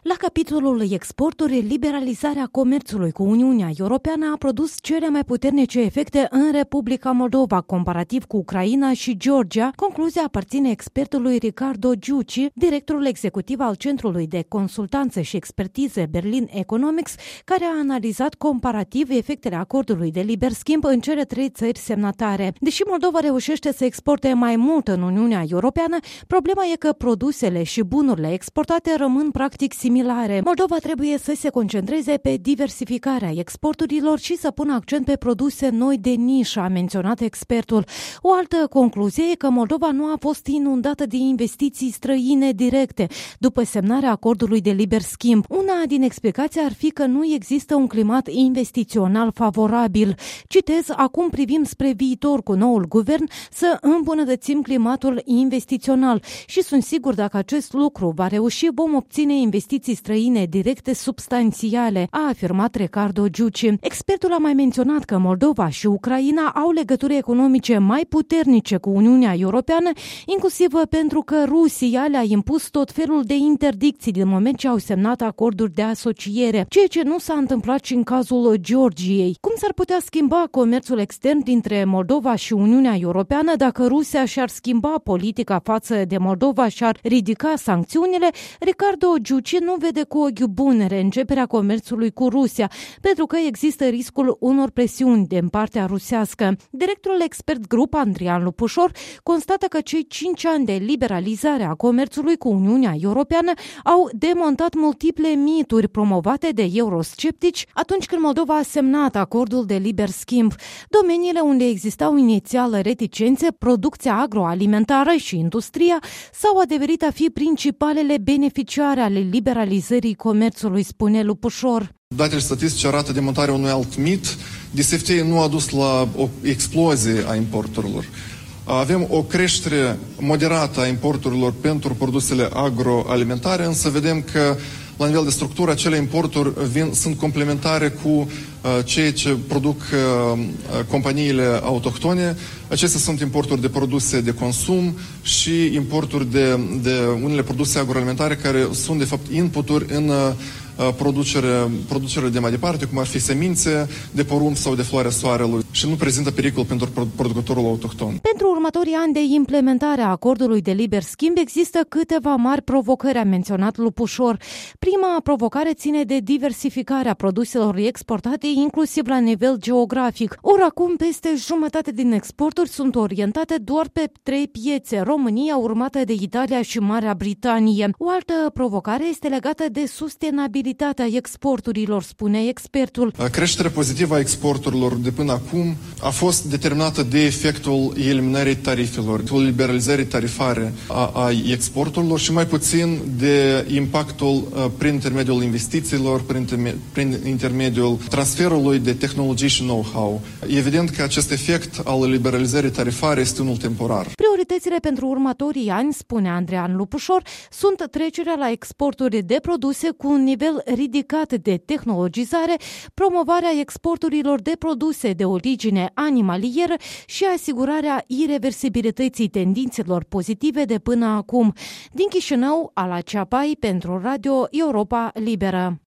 La capitolul exporturi, liberalizarea comerțului cu Uniunea Europeană a produs cele mai puternice efecte în Republica Moldova, comparativ cu Ucraina și Georgia. Concluzia aparține expertului Ricardo Giuci, directorul executiv al Centrului de Consultanță și Expertize Berlin Economics, care a analizat comparativ efectele acordului de liber schimb în cele trei țări semnatare. Deși Moldova reușește să exporte mai mult în Uniunea Europeană, problema e că produsele și bunurile exportate rămân practic similare. Moldova trebuie să se concentreze pe diversificarea exporturilor și să pună accent pe produse noi de nișă, a menționat expertul. O altă concluzie e că Moldova nu a fost inundată de investiții străine directe după semnarea acordului de liber schimb. Una din explicații ar fi că nu există un climat investițional favorabil. Citez, acum privim spre viitor cu noul guvern să îmbunătățim climatul investițional și sunt sigur dacă acest lucru va reuși, vom obține investiții străine directe substanțiale, a afirmat Ricardo Giuci. Expertul a mai menționat că Moldova și Ucraina au legături economice mai puternice cu Uniunea Europeană, inclusiv pentru că Rusia le-a impus tot felul de interdicții din moment ce au semnat acorduri de asociere, ceea ce nu s-a întâmplat și în cazul Georgiei. Cum s-ar putea schimba comerțul extern dintre Moldova și Uniunea Europeană dacă Rusia și-ar schimba politica față de Moldova și ar ridica sancțiunile? Ricardo Giuci nu vede cu ochi buni reînceperea comerțului cu Rusia, pentru că există riscul unor presiuni din partea rusească. Directorul expert grup Andrian Lupușor constată că cei 5 ani de liberalizare a comerțului cu Uniunea Europeană au demontat multiple mituri promovate de eurosceptici atunci când Moldova a semnat acordul de liber schimb. Domeniile unde existau inițial reticențe, producția agroalimentară și industria, s-au adeverit a fi principalele beneficiare ale liberalizării comerțului, spune Lupușor. Datele statistice arată demontarea unui alt mit. DSFTA nu a dus la o explozie a importurilor. Avem o creștere moderată a importurilor pentru produsele agroalimentare, însă vedem că la nivel de structură acele importuri sunt complementare cu ceea ce produc companiile autohtone. Acestea sunt importuri de produse de consum și importuri de unele produse agroalimentare care sunt de fapt inputuri în producere de mai departe, cum ar fi semințe de porumb sau de floarea soarelui și nu prezintă pericol pentru producătorul autohton. Pentru următorii ani de implementare a acordului de liber schimb există câteva mari provocări, a menționat Lupușor. Prima provocare ține de diversificarea produselor exportate, inclusiv la nivel geografic. Ori acum peste jumătate din exporturi sunt orientate doar pe 3 piețe, România, urmată de Italia și Marea Britanie. O altă provocare este legată de sustenabilitatea exporturilor, spune expertul. Creșterea pozitivă a exporturilor de până acum a fost determinată de efectul eliminării tarifelor, de liberalizării tarifare a exporturilor și mai puțin de impactul prin intermediul investițiilor, prin intermediul transferului de tehnologii și know-how. Evident că acest efect al liberalizării tarifare este unul temporar. Prioritățile pentru următorii ani, spune Andrian Lupușor, sunt trecerea la exporturi de produse cu un nivel ridicat de tehnologizare, promovarea exporturilor de produse de origine animalieră și asigurarea ireversibilității tendințelor pozitive de până acum. Din Chișinău, Ala Ceapai pentru Radio Europa Liberă.